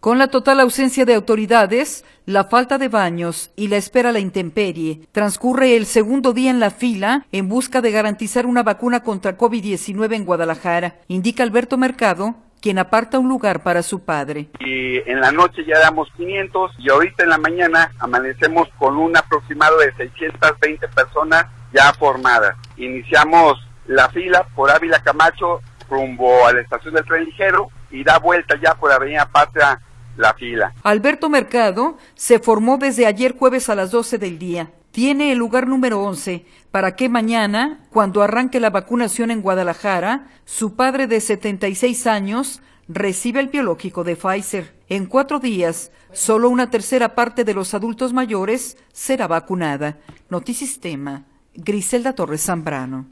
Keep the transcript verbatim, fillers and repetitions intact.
Con la total ausencia de autoridades, la falta de baños y la espera a la intemperie, transcurre el segundo día en la fila en busca de garantizar una vacuna contra COVID diecinueve en Guadalajara, indica Alberto Mercado, quien aparta un lugar para su padre. Y en la noche ya damos quinientos y ahorita en la mañana amanecemos con un aproximado de seiscientas veinte personas ya formadas. Iniciamos la fila por Ávila Camacho rumbo a la estación del tren ligero y da vuelta ya por Avenida Patria la fila. Alberto Mercado se formó desde ayer jueves a las doce del día. Tiene el lugar número once para que mañana, cuando arranque la vacunación en Guadalajara, su padre de setenta y seis años recibe el biológico de Pfizer. En cuatro días, solo una tercera parte de los adultos mayores será vacunada. Notisistema, Griselda Torres Zambrano.